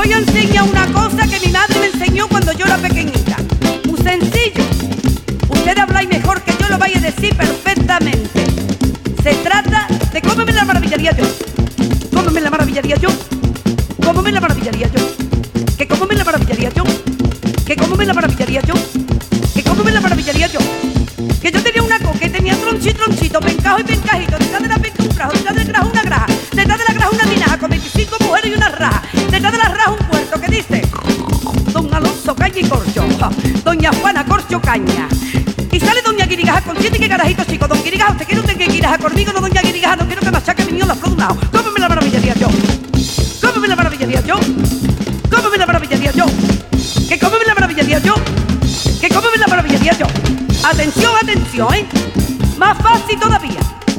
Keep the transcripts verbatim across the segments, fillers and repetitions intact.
voy a enseñar una cosa que mi madre me enseñó cuando yo era pequeñita. Muy sencillo. Usted habláis mejor que yo, lo vais a decir perfectamente. Se trata de cómo me la maravillaría yo. ¿Cómo me la maravillaría yo? ¿Cómo me la maravillaría yo? ¿Que cómo me la maravillaría yo? ¿Que cómo me la maravillaría yo? ¿Que cómo me la maravillaría yo? Que yo tenía una coca que tenía tronchito, tronchito, pencajo y pencajito. Detrás de la penca un grajo, detrás del grajo una graja, detrás de la graja una tinaja con veinticinco mujeres y una raja. Detrás de la raja un puerto que dice Don Alonso Caña y Corcho, Doña Juana Corcho Caña. Y sale Doña Guirigaja con siete que carajitos chicos. Don Guirigaja, ¿usted quiere usted que Guirigaja conmigo? No, Doña Guirigaja, no quiero que machaque mi niño la flor de un lado. ¿Cómo me la maravillaría yo? ¿Cómo me la maravillaría yo? ¿Cómo me la maravillaría yo? ¿Que cómo me la maravillaría yo? ¿Que cómo me la maravillaría yo? Atención, atención, ¿eh? Más fácil todavía.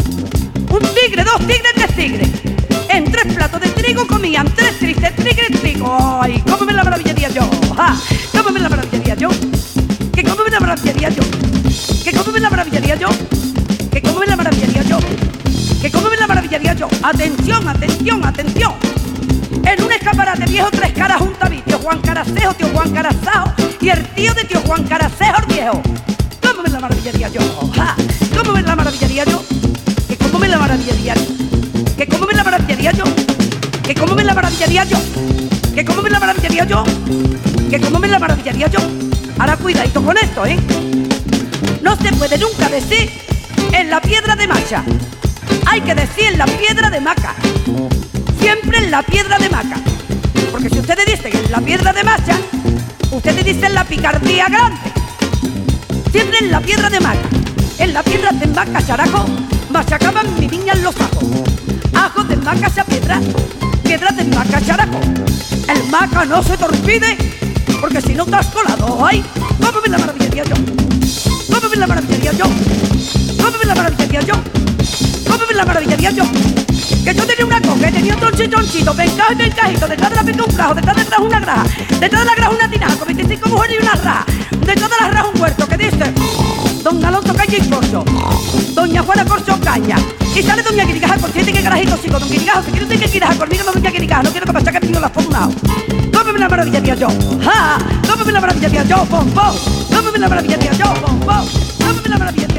Un tigre, dos tigres, tres tigres. En tres platos de trigo comían tres tristes tigres de trigo. ¡Ay! ¿Cómo me la maravillaría yo? ¡Ja! ¿Cómo me la maravillaría yo? ¿Que cómo me la maravillaría yo? ¿Que cómo me la maravillaría yo? ¿Que cómo me la maravillaría yo? ¿Que cómo me la maravillaría yo? Atención, atención, atención. En un escaparate viejo, tres caras juntas vi tío Juan Caracejo, tío Juan Carazajo y el tío de tío Juan Caracejo el viejo. ¿Cómo me la maravillaría yo? ¡Ja! ¿Cómo me la maravillaría yo? ¿Que cómo me la maravillaría yo? ¿Que cómo me la maravillaría yo? ¿Que cómo me la maravillaría yo? ¿Que cómo me la maravillaría yo? ¿Que cómo me la maravillaría yo? Ahora cuidadito con esto, ¿eh? No se puede nunca decir en la piedra de macha. Hay que decir en la piedra de maca. Siempre en la piedra de maca. Porque si ustedes dicen en la piedra de macha, ustedes dicen la picardía grande. Siempre en la piedra de maca. En la piedra de maca, characo, machacaban mi niña en los ajos. Ajos de maca esa piedra, piedra de maca, characo. El maca no se te olvide, porque si no te has colado, ¡ay! ¿Cómo me la maravillaría yo? ¿Cómo me la maravillaría yo? ¿Cómo me la maravillaría yo? ¿Cómo me la maravillaría yo? Que yo tenía una coca, tenía un tronchito, tronchito, pencajo y pencajito, detrás de la penca un grajo, detrás del grajo una graja, detrás de la graja una tinaja con veinticinco mujeres y una raja, detrás de la raja un huerto que dice Don Alonso Caña y Corcho, Doña Juana Corcho Caña. Y sale Doña Guirigaja con siete que carajitos chicos. Don Guirigaja, ¿se quiere usted que Guirigaja conmigo? No, Doña Guirigaja, no quiero que machaque mi niño las por un lado. ¿Cómo me la maravillaría yo? ¡Ja! ¿Cómo me la maravillaría yo? ¡Pom, pom! ¿Cómo me la maravillaría yo? ¡Pom, pom! ¿Cómo me la maravillaría yo?